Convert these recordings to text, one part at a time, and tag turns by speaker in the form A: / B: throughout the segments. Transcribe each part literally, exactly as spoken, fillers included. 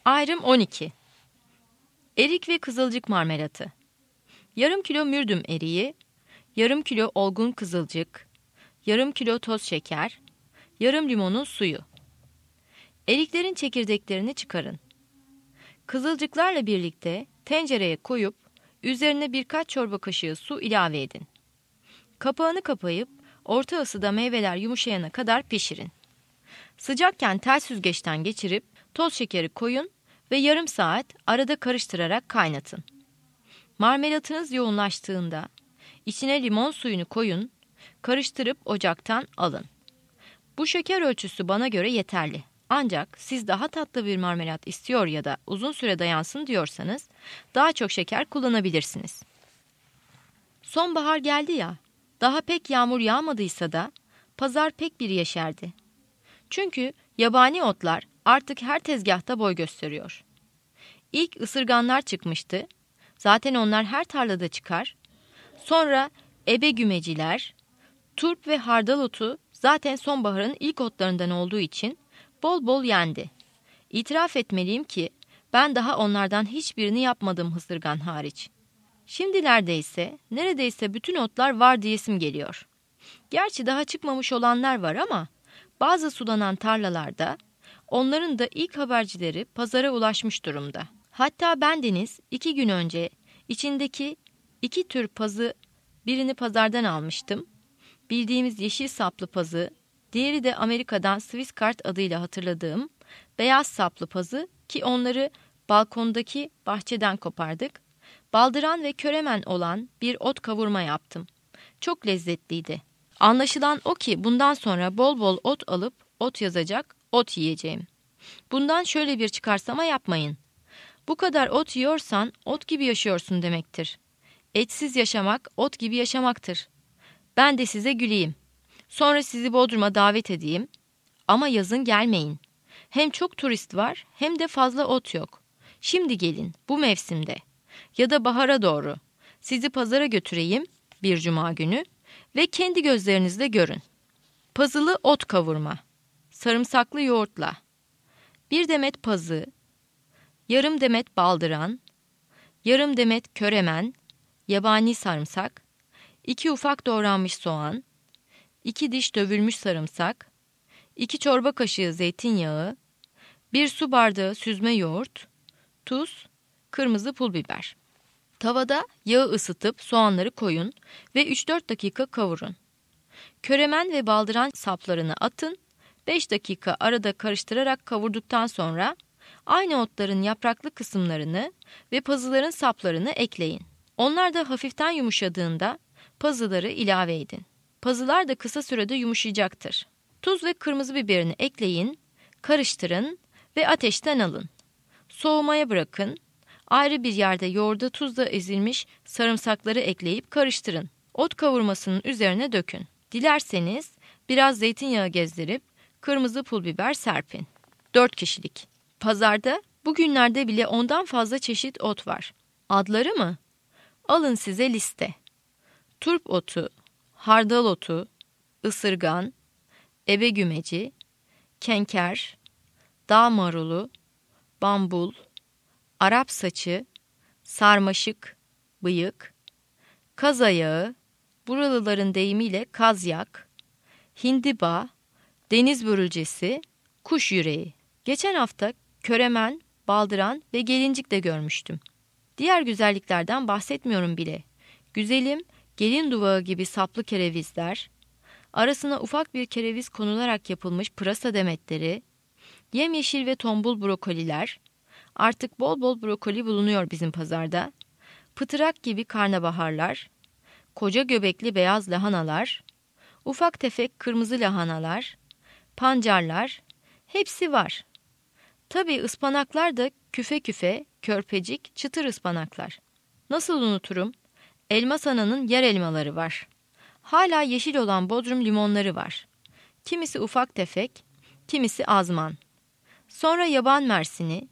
A: Ayrım on iki. Erik ve kızılcık marmelatı. Yarım kilo mürdüm eriği, yarım kilo olgun kızılcık, yarım kilo toz şeker, yarım limonun suyu. Eriklerin çekirdeklerini çıkarın. Kızılcıklarla birlikte tencereye koyup üzerine birkaç çorba kaşığı su ilave edin. Kapağını kapayıp orta ısıda meyveler yumuşayana kadar pişirin. Sıcakken tel süzgeçten geçirip toz şekeri koyun ve yarım saat arada karıştırarak kaynatın. Marmelatınız yoğunlaştığında içine limon suyunu koyun, karıştırıp ocaktan alın. Bu şeker ölçüsü bana göre yeterli. Ancak siz daha tatlı bir marmelat istiyor ya da uzun süre dayansın diyorsanız daha çok şeker kullanabilirsiniz. Sonbahar geldi ya, daha pek yağmur yağmadıysa da pazar pek bir yeşerdi. Çünkü yabani otlar artık her tezgahta boy gösteriyor. İlk ısırganlar çıkmıştı. Zaten onlar her tarlada çıkar. Sonra ebegümeciler, turp ve hardal otu zaten sonbaharın ilk otlarından olduğu için bol bol yendi. İtiraf etmeliyim ki ben daha onlardan hiçbirini yapmadım hısırgan hariç. Şimdilerde ise neredeyse bütün otlar var diyesim geliyor. Gerçi daha çıkmamış olanlar var ama bazı sulanan tarlalarda onların da ilk habercileri pazara ulaşmış durumda. Hatta bendeniz iki gün önce içindeki iki tür pazı birini pazardan almıştım. Bildiğimiz yeşil saplı pazı, diğeri de Amerika'dan Swiss Kart adıyla hatırladığım beyaz saplı pazı ki onları balkondaki bahçeden kopardık. Baldıran ve köremen olan bir ot kavurma yaptım. Çok lezzetliydi. Anlaşılan o ki bundan sonra bol bol ot alıp ot yazacak, ot yiyeceğim. Bundan şöyle bir çıkarsama yapmayın. Bu kadar ot yiyorsan ot gibi yaşıyorsun demektir. Etsiz yaşamak ot gibi yaşamaktır. Ben de size güleyim. Sonra sizi Bodrum'a davet edeyim. Ama yazın gelmeyin. Hem çok turist var hem de fazla ot yok. Şimdi gelin bu mevsimde. Ya da bahara doğru. Sizi pazara götüreyim bir cuma günü ve kendi gözlerinizle görün. Pazılı ot kavurma. Sarımsaklı yoğurtla. Bir demet pazı, yarım demet baldıran, yarım demet köremen, yabani sarımsak, iki ufak doğranmış soğan, iki diş dövülmüş sarımsak, iki çorba kaşığı zeytinyağı, bir su bardağı süzme yoğurt, tuz, kırmızı pul biber. Tavada yağı ısıtıp soğanları koyun ve üç dört dakika kavurun. Köremen ve baldıran saplarını atın, beş dakika arada karıştırarak kavurduktan sonra aynı otların yapraklı kısımlarını ve pazıların saplarını ekleyin. Onlar da hafiften yumuşadığında pazıları ilave edin. Pazılar da kısa sürede yumuşayacaktır. Tuz ve kırmızı biberini ekleyin, karıştırın ve ateşten alın. Soğumaya bırakın. Ayrı bir yerde yoğurda tuzla ezilmiş sarımsakları ekleyip karıştırın. Ot kavurmasının üzerine dökün. Dilerseniz biraz zeytinyağı gezdirip kırmızı pul biber serpin. dört kişilik. Pazarda bugünlerde bile ondan fazla çeşit ot var. Adları mı? Alın size liste. Turp otu, hardal otu, ısırgan, ebegümeci, kenker, dağ marulu, bambul, Arap saçı, sarmaşık, bıyık, kaz ayağı, buralıların deyimiyle kazyak, hindiba, deniz börülcesi, kuş yüreği. Geçen hafta köremen, baldıran ve gelincik de görmüştüm. Diğer güzelliklerden bahsetmiyorum bile. Güzelim, gelin duvağı gibi saplı kerevizler, arasına ufak bir kereviz konularak yapılmış pırasa demetleri, yemyeşil ve tombul brokoliler, artık bol bol brokoli bulunuyor bizim pazarda, pıtırak gibi karnabaharlar, koca göbekli beyaz lahanalar, ufak tefek kırmızı lahanalar, pancarlar, hepsi var. Tabii ıspanaklar da küfe küfe, körpecik, çıtır ıspanaklar. Nasıl unuturum? Elmas Ana'nın yer elmaları var. Hala yeşil olan Bodrum limonları var. Kimisi ufak tefek, kimisi azman. Sonra yaban mersini,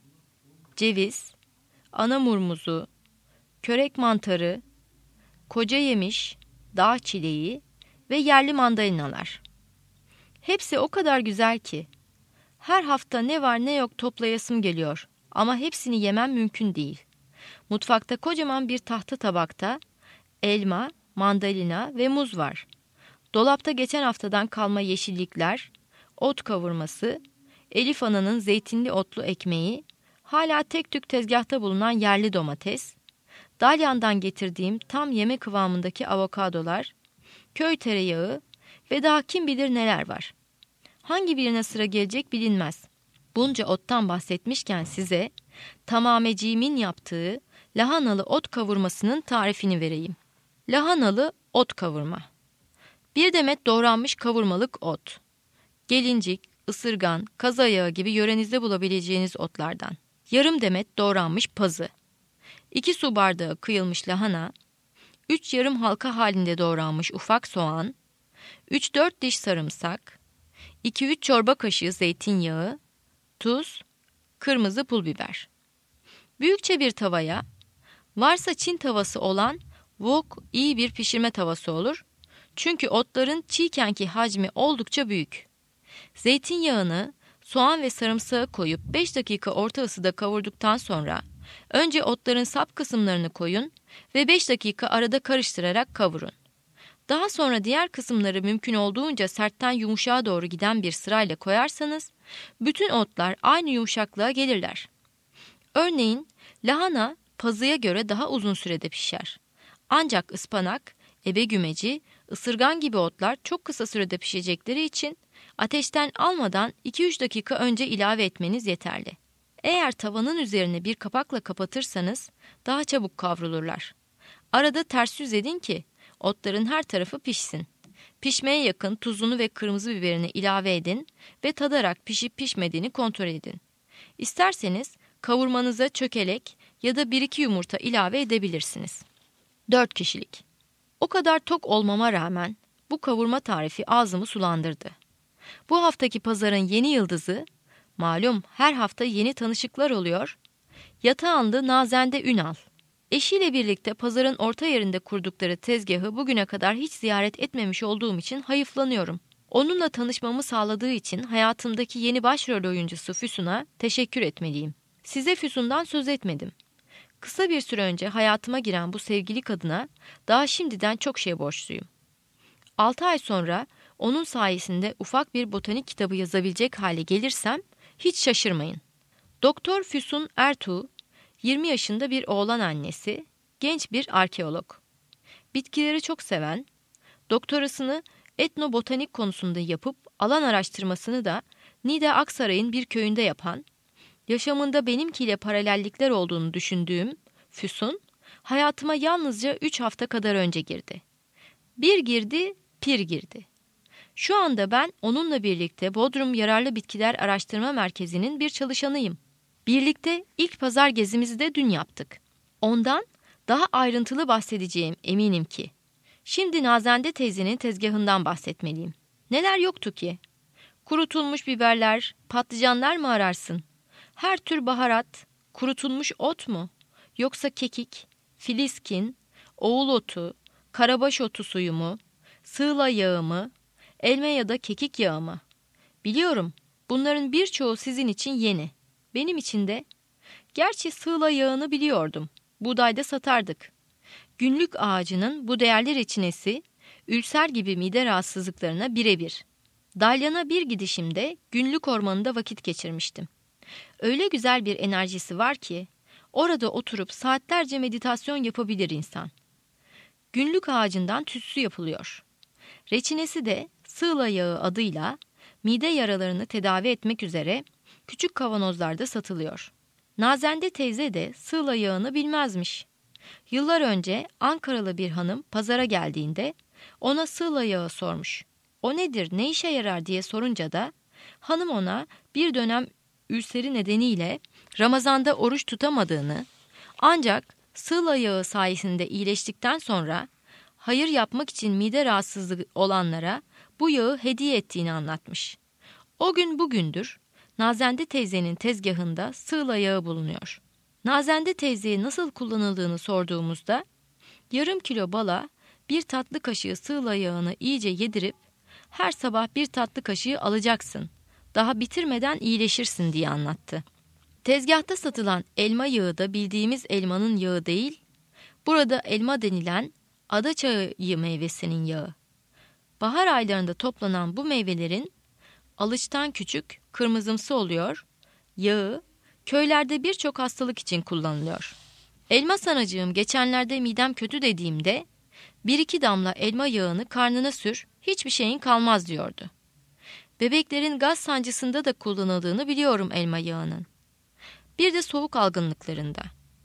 A: ceviz, anamur muzu, körek mantarı, koca yemiş, dağ çileği ve yerli mandalinalar. Hepsi o kadar güzel ki her hafta ne var ne yok toplayasım geliyor. Ama hepsini yemem mümkün değil. Mutfakta kocaman bir tahta tabakta elma, mandalina ve muz var. Dolapta geçen haftadan kalma yeşillikler, ot kavurması, Elif Ana'nın zeytinli otlu ekmeği, hala tek tük tezgahta bulunan yerli domates, Dalyan'dan getirdiğim tam yeme kıvamındaki avokadolar, köy tereyağı ve daha kim bilir neler var. Hangi birine sıra gelecek bilinmez. Bunca ottan bahsetmişken size tamameciğimin yaptığı lahanalı ot kavurmasının tarifini vereyim. Lahanalı ot kavurma. Bir demet doğranmış kavurmalık ot. Gelincik, ısırgan, kaz ayağı gibi yörenizde bulabileceğiniz otlardan. Yarım demet doğranmış pazı. iki su bardağı kıyılmış lahana. üç yarım halka halinde doğranmış ufak soğan. üç dört diş sarımsak. iki üç çorba kaşığı zeytinyağı. Tuz, kırmızı pul biber. Büyükçe bir tavaya, varsa Çin tavası olan wok iyi bir pişirme tavası olur. Çünkü otların çiğkenki hacmi oldukça büyük. Zeytinyağını, soğan ve sarımsağı koyup beş dakika orta ısıda kavurduktan sonra önce otların sap kısımlarını koyun ve beş dakika arada karıştırarak kavurun. Daha sonra diğer kısımları mümkün olduğunca sertten yumuşağa doğru giden bir sırayla koyarsanız bütün otlar aynı yumuşaklığa gelirler. Örneğin lahana pazıya göre daha uzun sürede pişer. Ancak ıspanak, ebegümeci, ısırgan gibi otlar çok kısa sürede pişecekleri için ateşten almadan iki üç dakika önce ilave etmeniz yeterli. Eğer tavanın üzerine bir kapakla kapatırsanız daha çabuk kavrulurlar. Arada ters yüz edin ki otların her tarafı pişsin. Pişmeye yakın tuzunu ve kırmızı biberini ilave edin ve tadarak pişip pişmediğini kontrol edin. İsterseniz kavurmanıza çökelek ya da bir iki yumurta ilave edebilirsiniz. dört kişilik. O kadar tok olmama rağmen bu kavurma tarifi ağzımı sulandırdı. Bu haftaki pazarın yeni yıldızı, malum her hafta yeni tanışıklar oluyor, Yatağanlı Nazende Ünal. Eşiyle birlikte pazarın orta yerinde kurdukları tezgahı bugüne kadar hiç ziyaret etmemiş olduğum için hayıflanıyorum. Onunla tanışmamı sağladığı için hayatımdaki yeni başrol oyuncusu Füsun'a teşekkür etmeliyim. Size Füsun'dan söz etmedim. Kısa bir süre önce hayatıma giren bu sevgili kadına daha şimdiden çok şey borçluyum. Altı ay sonra onun sayesinde ufak bir botanik kitabı yazabilecek hale gelirsem hiç şaşırmayın. Doktor Füsun Ertuğ, yirmi yaşında bir oğlan annesi, genç bir arkeolog. Bitkileri çok seven, doktorasını etnobotanik konusunda yapıp alan araştırmasını da Nida Aksaray'ın bir köyünde yapan, yaşamında benimkiyle paralellikler olduğunu düşündüğüm Füsun, hayatıma yalnızca üç hafta kadar önce girdi. Bir girdi, pir girdi. Şu anda ben onunla birlikte Bodrum Yararlı Bitkiler Araştırma Merkezi'nin bir çalışanıyım. Birlikte ilk pazar gezimizi de dün yaptık. Ondan daha ayrıntılı bahsedeceğim eminim ki. Şimdi Nazende teyzenin tezgahından bahsetmeliyim. Neler yoktu ki? Kurutulmuş biberler, patlıcanlar mı ararsın? Her tür baharat, kurutulmuş ot mu? Yoksa kekik, filiskin, oğul otu, karabaş otu suyu mu? Sığla yağı mı? Elma ya da kekik yağı mı? Biliyorum, bunların birçoğu sizin için yeni. Benim için de. Gerçi sığla yağını biliyordum. Buğdayda satardık. Günlük ağacının bu değerli reçinesi, ülser gibi mide rahatsızlıklarına birebir. Dalyan'a bir gidişimde günlük ormanında vakit geçirmiştim. Öyle güzel bir enerjisi var ki, orada oturup saatlerce meditasyon yapabilir insan. Günlük ağacından tütsü yapılıyor. Reçinesi de sığla yağı adıyla mide yaralarını tedavi etmek üzere küçük kavanozlarda satılıyor. Nazende teyze de sığla yağını bilmezmiş. Yıllar önce Ankaralı bir hanım pazara geldiğinde ona sığla yağı sormuş. O nedir, ne işe yarar diye sorunca da hanım ona bir dönem ülseri nedeniyle Ramazan'da oruç tutamadığını, ancak sığla yağı sayesinde iyileştikten sonra hayır yapmak için mide rahatsızlığı olanlara bu yağı hediye ettiğini anlatmış. O gün bugündür Nazende teyzenin tezgahında sığla yağı bulunuyor. Nazende teyzeye nasıl kullanıldığını sorduğumuzda yarım kilo bala bir tatlı kaşığı sığla yağını iyice yedirip her sabah bir tatlı kaşığı alacaksın. Daha bitirmeden iyileşirsin diye anlattı. Tezgahta satılan elma yağı da bildiğimiz elmanın yağı değil, burada elma denilen adaçayı meyvesinin yağı. Bahar aylarında toplanan bu meyvelerin alıçtan küçük, kırmızımsı oluyor, yağı köylerde birçok hastalık için kullanılıyor. Elma sanacığım geçenlerde midem kötü dediğimde bir iki damla elma yağını karnına sür, hiçbir şeyin kalmaz diyordu. Bebeklerin gaz sancısında da kullanıldığını biliyorum elma yağının. Bir de soğuk algınlıklarında.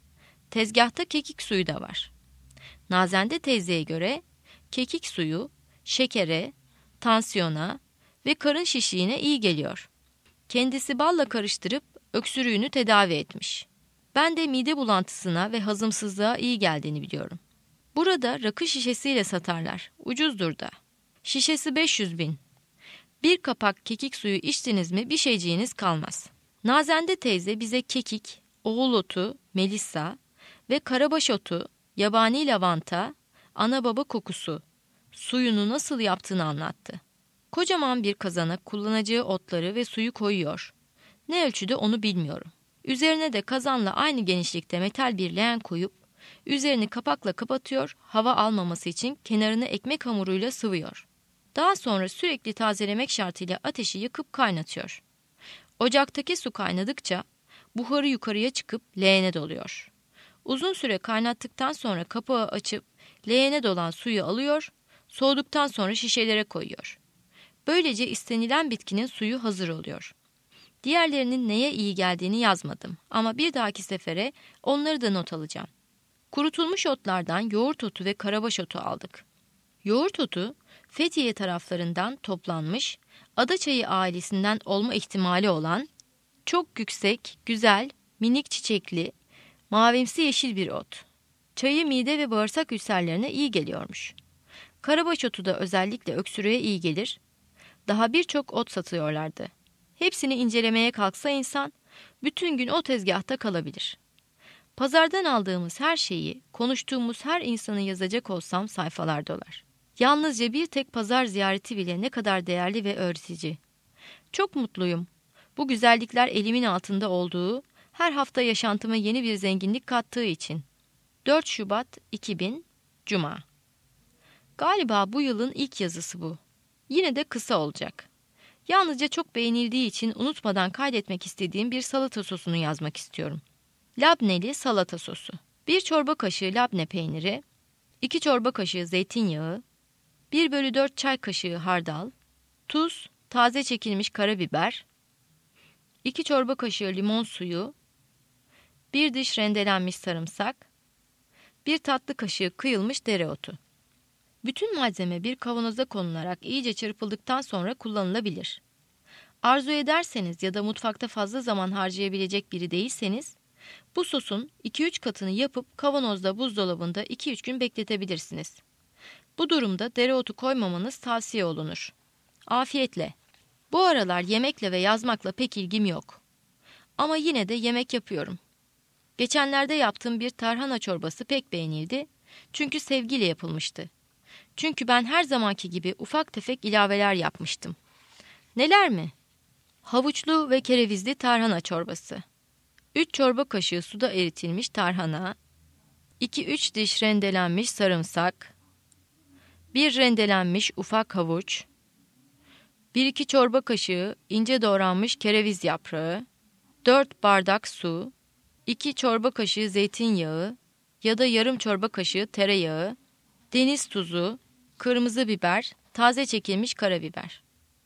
A: Tezgahta kekik suyu da var. Nazende teyzeye göre kekik suyu şekere, tansiyona ve karın şişliğine iyi geliyor. Kendisi balla karıştırıp öksürüğünü tedavi etmiş. Ben de mide bulantısına ve hazımsızlığa iyi geldiğini biliyorum. Burada rakı şişesiyle satarlar. Ucuzdur da. Şişesi beş yüz bin. Bir kapak kekik suyu içtiniz mi bir şeyciğiniz kalmaz. Nazende teyze bize kekik, oğul otu, melissa ve karabaş otu, yabani lavanta, ana baba kokusu, suyunu nasıl yaptığını anlattı. Kocaman bir kazana kullanacağı otları ve suyu koyuyor. Ne ölçüde onu bilmiyorum. Üzerine de kazanla aynı genişlikte metal bir leğen koyup, üzerini kapakla kapatıyor, hava almaması için kenarını ekmek hamuruyla sıvıyor. Daha sonra sürekli tazelemek şartıyla ateşi yakıp kaynatıyor. Ocaktaki su kaynadıkça buharı yukarıya çıkıp leğene doluyor. Uzun süre kaynattıktan sonra kapağı açıp leğene dolan suyu alıyor, soğuduktan sonra şişelere koyuyor. Böylece istenilen bitkinin suyu hazır oluyor. Diğerlerinin neye iyi geldiğini yazmadım ama bir dahaki sefere onları da not alacağım. Kurutulmuş otlardan yoğurt otu ve karabaş otu aldık. Yoğurt otu Fethiye taraflarından toplanmış, adaçayı ailesinden olma ihtimali olan, çok yüksek, güzel, minik çiçekli, mavimsi yeşil bir ot. Çayı mide ve bağırsak ülserlerine iyi geliyormuş. Karabaş otu da özellikle öksürüğe iyi gelir. Daha birçok ot satıyorlardı. Hepsini incelemeye kalksa insan, bütün gün o tezgahta kalabilir. Pazardan aldığımız her şeyi, konuştuğumuz her insanı yazacak olsam sayfalar dolar. Yalnızca bir tek pazar ziyareti bile ne kadar değerli ve öğretici. Çok mutluyum. Bu güzellikler elimin altında olduğu, her hafta yaşantıma yeni bir zenginlik kattığı için. dört Şubat iki bin, Cuma. Galiba bu yılın ilk yazısı bu. Yine de kısa olacak. Yalnızca çok beğenildiği için unutmadan kaydetmek istediğim bir salata sosunu yazmak istiyorum. Labneli salata sosu. bir çorba kaşığı labne peyniri, iki çorba kaşığı zeytinyağı, bir bölü dört çay kaşığı hardal, tuz, taze çekilmiş karabiber, iki çorba kaşığı limon suyu, bir diş rendelenmiş sarımsak, bir tatlı kaşığı kıyılmış dereotu. Bütün malzeme bir kavanoza konularak iyice çırpıldıktan sonra kullanılabilir. Arzu ederseniz ya da mutfakta fazla zaman harcayabilecek biri değilseniz, bu sosun iki üç katını yapıp kavanozda buzdolabında iki üç gün bekletebilirsiniz. Bu durumda dereotu koymamanız tavsiye olunur. Afiyetle. Bu aralar yemekle ve yazmakla pek ilgim yok. Ama yine de yemek yapıyorum. Geçenlerde yaptığım bir tarhana çorbası pek beğenildi. Çünkü sevgiyle yapılmıştı. Çünkü ben her zamanki gibi ufak tefek ilaveler yapmıştım. Neler mi? Havuçlu ve kerevizli tarhana çorbası. üç çorba kaşığı suda eritilmiş tarhana, iki üç diş rendelenmiş sarımsak, bir rendelenmiş ufak havuç, bir iki çorba kaşığı ince doğranmış kereviz yaprağı, dört bardak su, iki çorba kaşığı zeytinyağı ya da yarım çorba kaşığı tereyağı, deniz tuzu, kırmızı biber, taze çekilmiş karabiber.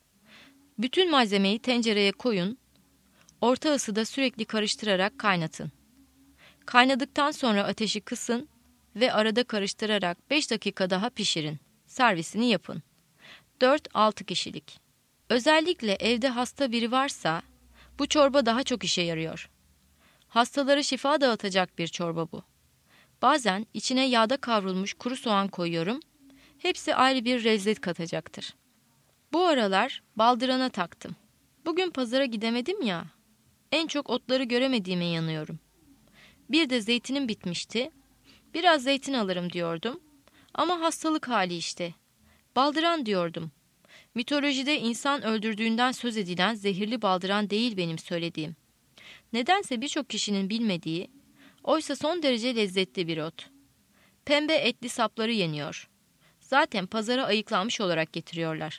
A: Bütün malzemeyi tencereye koyun, orta ısıda sürekli karıştırarak kaynatın. Kaynadıktan sonra ateşi kısın ve arada karıştırarak beş dakika daha pişirin. Servisini yapın. dört altı kişilik. Özellikle evde hasta biri varsa bu çorba daha çok işe yarıyor. Hastalara şifa dağıtacak bir çorba bu. Bazen içine yağda kavrulmuş kuru soğan koyuyorum. Hepsi ayrı bir lezzet katacaktır. Bu aralar baldırana taktım. Bugün pazara gidemedim ya. En çok otları göremediğime yanıyorum. Bir de zeytinim bitmişti. Biraz zeytin alırım diyordum. Ama hastalık hali işte. Baldıran diyordum. Mitolojide insan öldürdüğünden söz edilen zehirli baldıran değil benim söylediğim. Nedense birçok kişinin bilmediği, oysa son derece lezzetli bir ot. Pembe etli sapları yeniyor. Zaten pazara ayıklanmış olarak getiriyorlar.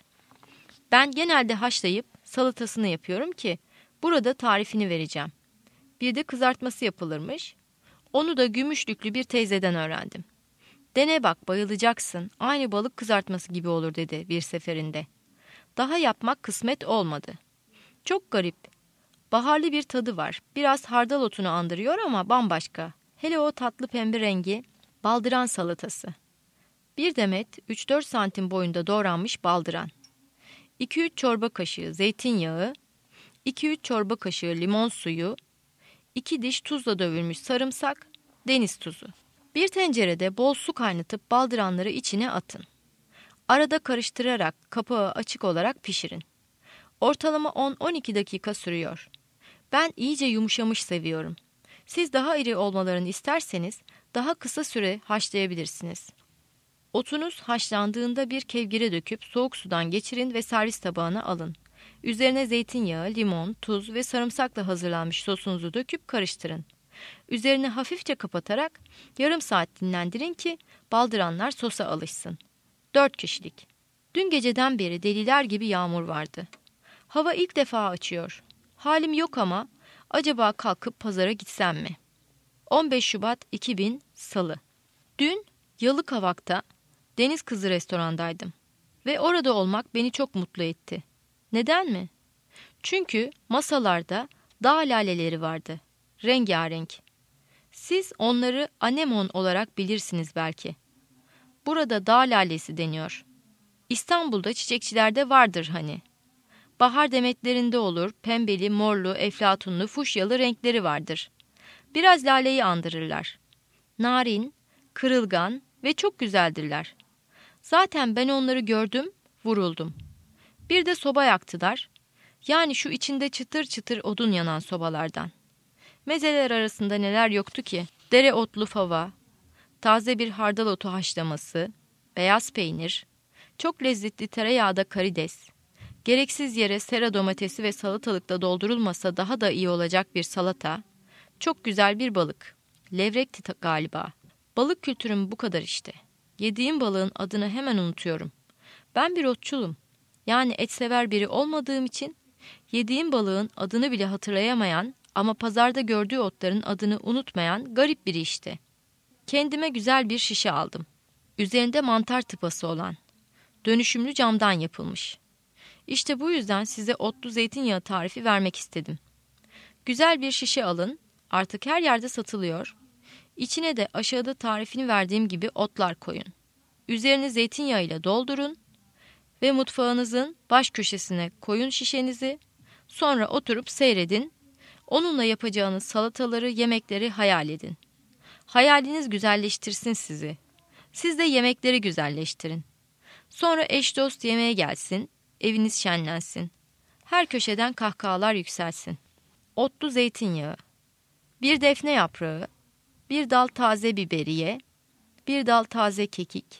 A: Ben genelde haşlayıp salatasını yapıyorum ki burada tarifini vereceğim. Bir de kızartması yapılırmış. Onu da Gümüşlüklü bir teyzeden öğrendim. Dene bak, bayılacaksın. Aynı balık kızartması gibi olur dedi bir seferinde. Daha yapmak kısmet olmadı. Çok garip. Baharlı bir tadı var. Biraz hardal otunu andırıyor ama bambaşka. Hele o tatlı pembe rengi, baldıran salatası. Bir demet üç dört santim boyunda doğranmış baldıran. iki üç çorba kaşığı zeytinyağı, iki üç çorba kaşığı limon suyu, iki diş tuzla dövülmüş sarımsak, deniz tuzu. Bir tencerede bol su kaynatıp baldıranları içine atın. Arada karıştırarak kapağı açık olarak pişirin. Ortalama on on iki dakika sürüyor. Ben iyice yumuşamış seviyorum. Siz daha iri olmalarını isterseniz daha kısa süre haşlayabilirsiniz. Otunuz haşlandığında bir kevgire döküp soğuk sudan geçirin ve servis tabağına alın. Üzerine zeytinyağı, limon, tuz ve sarımsakla hazırlanmış sosunuzu döküp karıştırın. Üzerine hafifçe kapatarak yarım saat dinlendirin ki baldıranlar sosa alışsın. Dört kişilik. Dün geceden beri deliler gibi yağmur vardı. Hava ilk defa açıyor. Halim yok ama acaba kalkıp pazara gitsem mi? on beş Şubat iki bin Salı. Dün Yalıkavak'ta Deniz Kızı restorandaydım. Ve orada olmak beni çok mutlu etti. Neden mi? Çünkü masalarda dağ laleleri vardı. Rengarenk. Siz onları anemon olarak bilirsiniz belki. Burada dağ lalesi deniyor. İstanbul'da çiçekçilerde vardır hani. Bahar demetlerinde olur, pembeli, morlu, eflatunlu, fuşyalı renkleri vardır. Biraz laleyi andırırlar. Narin, kırılgan ve çok güzeldirler. Zaten ben onları gördüm, vuruldum. Bir de soba yaktılar. Yani şu içinde çıtır çıtır odun yanan sobalardan. Mezeler arasında neler yoktu ki? Dereotlu fava, taze bir hardal otu haşlaması, beyaz peynir, çok lezzetli tereyağda karides, gereksiz yere sera domatesi ve salatalıkla doldurulmasa daha da iyi olacak bir salata, çok güzel bir balık. Levrekti galiba. Balık kültürüm bu kadar işte. Yediğim balığın adını hemen unutuyorum. Ben bir otçulum. Yani et sever biri olmadığım için yediğim balığın adını bile hatırlayamayan ama pazarda gördüğü otların adını unutmayan garip biri işte. Kendime güzel bir şişe aldım. Üzerinde mantar tıpası olan. Dönüşümlü camdan yapılmış. İşte bu yüzden size otlu zeytinyağı tarifi vermek istedim. Güzel bir şişe alın. Artık her yerde satılıyor. İçine de aşağıda tarifini verdiğim gibi otlar koyun. Üzerine zeytinyağıyla doldurun ve mutfağınızın baş köşesine koyun şişenizi. Sonra oturup seyredin. Onunla yapacağınız salataları, yemekleri hayal edin. Hayaliniz güzelleştirsin sizi. Siz de yemekleri güzelleştirin. Sonra eş dost yemeğe gelsin, eviniz şenlensin. Her köşeden kahkahalar yükselsin. Otlu zeytinyağı, bir defne yaprağı, bir dal taze biberiye, bir dal taze kekik,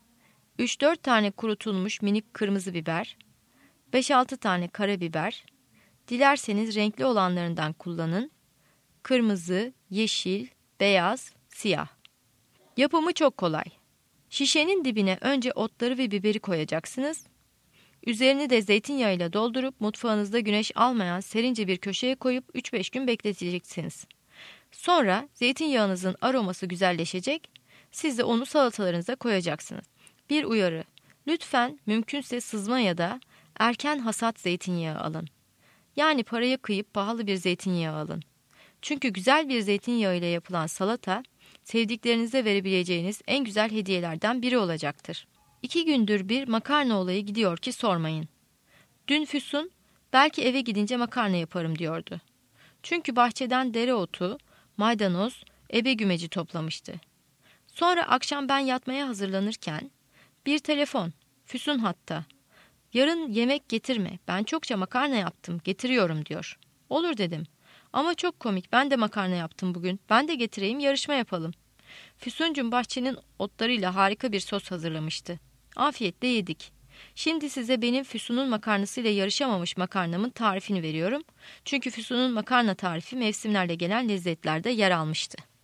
A: üç dört tane kurutulmuş minik kırmızı biber, beş altı tane karabiber, dilerseniz renkli olanlarından kullanın, kırmızı, yeşil, beyaz, siyah. Yapımı çok kolay. Şişenin dibine önce otları ve biberi koyacaksınız. Üzerini de zeytinyağıyla doldurup mutfağınızda güneş almayan serince bir köşeye koyup üç beş gün bekleteceksiniz. Sonra zeytinyağınızın aroması güzelleşecek. Siz de onu salatalarınıza koyacaksınız. Bir uyarı. Lütfen mümkünse sızma ya da erken hasat zeytinyağı alın. Yani paraya kıyıp pahalı bir zeytinyağı alın. Çünkü güzel bir zeytinyağı ile yapılan salata sevdiklerinize verebileceğiniz en güzel hediyelerden biri olacaktır. İki gündür bir makarna olayı gidiyor ki sormayın. Dün Füsun belki eve gidince makarna yaparım diyordu. Çünkü bahçeden dereotu, maydanoz, ebe gümeci toplamıştı. Sonra akşam ben yatmaya hazırlanırken bir telefon, Füsun hatta. Yarın yemek getirme, ben çokça makarna yaptım, getiriyorum diyor. Olur dedim. Ama çok komik, ben de makarna yaptım bugün, ben de getireyim, yarışma yapalım. Füsuncum bahçenin otlarıyla harika bir sos hazırlamıştı. Afiyetle yedik. Şimdi size benim Füsun'un makarnasıyla yarışamamış makarnamın tarifini veriyorum. Çünkü Füsun'un makarna tarifi mevsimlerle gelen lezzetlerde yer almıştı.